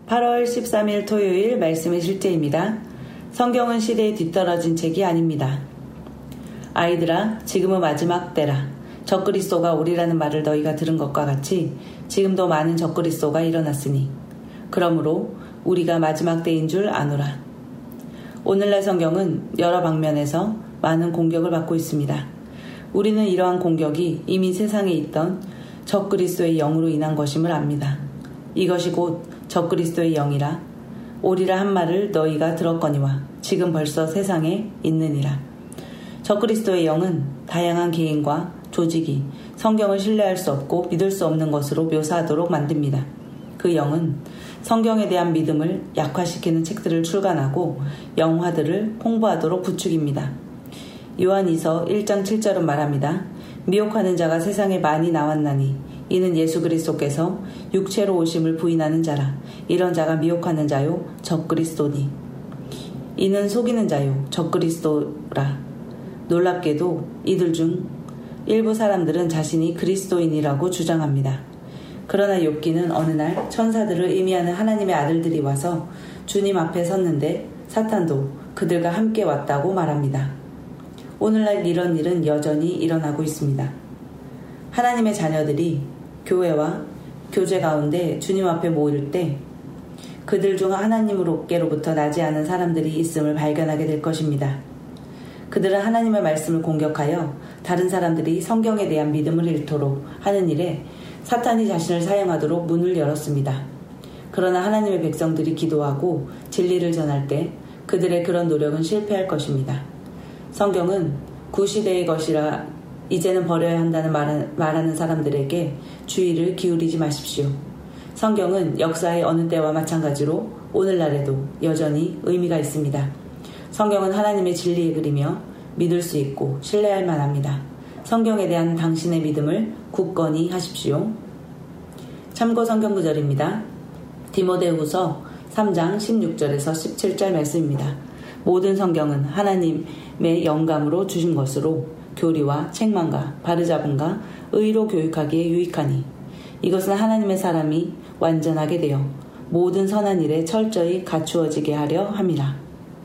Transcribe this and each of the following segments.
8월 13일 토요일 말씀의 실제입니다. 성경은 시대에 뒤떨어진 책이 아닙니다. 아이들아, 지금은 마지막 때라. 적그리스도가 오리라는 말을 너희가 들은 것과 같이 지금도 많은 적그리스도가 일어났으니 그러므로 우리가 마지막 때인 줄 아노라. 오늘날 성경은 여러 방면에서 많은 공격을 받고 있습니다. 우리는 이러한 공격이 이미 세상에 있던 적그리스도의 영으로 인한 것임을 압니다. 이것이 곧 적그리스도의 영이라 오리라 한 말을 너희가 들었거니와 지금 벌써 세상에 있느니라. 적그리스도의 영은 다양한 개인과 조직이 성경을 신뢰할 수 없고 믿을 수 없는 것으로 묘사하도록 만듭니다. 그 영은 성경에 대한 믿음을 약화시키는 책들을 출간하고 영화들을 홍보하도록 부추깁니다. 요한이서 1장 7절은 말합니다. 미혹하는 자가 세상에 많이 나왔나니 이는 예수 그리스도께서 육체로 오심을 부인하는 자라. 이런 자가 미혹하는 자요 적그리스도니 이는 속이는 자요 적그리스도라. 놀랍게도 이들 중 일부 사람들은 자신이 그리스도인이라고 주장합니다. 그러나 욥기는 어느 날 천사들을 의미하는 하나님의 아들들이 와서 주님 앞에 섰는데 사탄도 그들과 함께 왔다고 말합니다. 오늘날 이런 일은 여전히 일어나고 있습니다. 하나님의 자녀들이 교회와 교제 가운데 주님 앞에 모일 때 그들 중 하나님으로께로부터 나지 않은 사람들이 있음을 발견하게 될 것입니다. 그들은 하나님의 말씀을 공격하여 다른 사람들이 성경에 대한 믿음을 잃도록 하는 일에 사탄이 자신을 사용하도록 문을 열었습니다. 그러나 하나님의 백성들이 기도하고 진리를 전할 때 그들의 그런 노력은 실패할 것입니다. 성경은 구시대의 것이라 이제는 버려야 한다는 말하는 사람들에게 주의를 기울이지 마십시오. 성경은 역사의 어느 때와 마찬가지로 오늘날에도 여전히 의미가 있습니다. 성경은 하나님의 진리의 글이며 믿을 수 있고 신뢰할 만합니다. 성경에 대한 당신의 믿음을 굳건히 하십시오. 참고 성경 구절입니다. 디모데후서 3장 16절에서 17절 말씀입니다. 모든 성경은 하나님의 영감으로 주신 것으로 교리와 책망과 바르잡음과 의로 교육하기에 유익하니 이것은 하나님의 사람이 완전하게 되어 모든 선한 일에 철저히 갖추어지게 하려 함이라.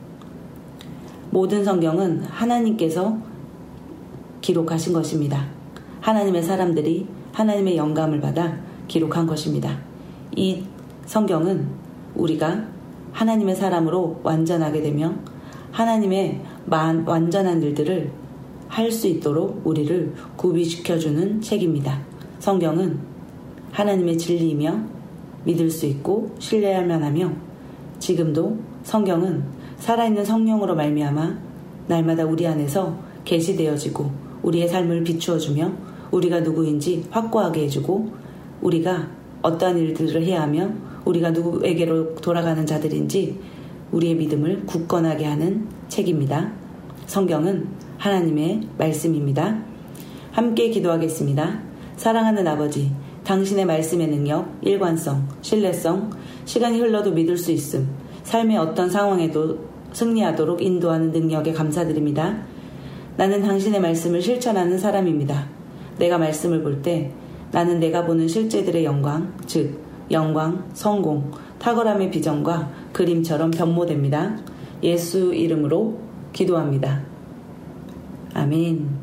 모든 성경은 하나님께서 기록하신 것입니다. 하나님의 사람들이 하나님의 영감을 받아 기록한 것입니다. 이 성경은 우리가 하나님의 사람으로 완전하게 되며 하나님의 완전한 일들을 할 수 있도록 우리를 구비시켜주는 책입니다. 성경은 하나님의 진리이며 믿을 수 있고 신뢰할 만하며 지금도 성경은 살아있는 성령으로 말미암아 날마다 우리 안에서 계시되어지고 우리의 삶을 비추어주며 우리가 누구인지 확고하게 해주고 우리가 어떠한 일들을 해야 하며 우리가 누구에게로 돌아가는 자들인지 우리의 믿음을 굳건하게 하는 책입니다. 성경은 하나님의 말씀입니다. 함께 기도하겠습니다. 사랑하는 아버지, 당신의 말씀의 능력, 일관성, 신뢰성, 시간이 흘러도 믿을 수 있음, 삶의 어떤 상황에도 승리하도록 인도하는 능력에 감사드립니다. 나는 당신의 말씀을 실천하는 사람입니다. 내가 말씀을 볼 때 나는 내가 보는 실제들의 영광, 즉 영광, 성공, 탁월함의 비전과 그림처럼 변모됩니다. 예수 이름으로 기도합니다. 아멘.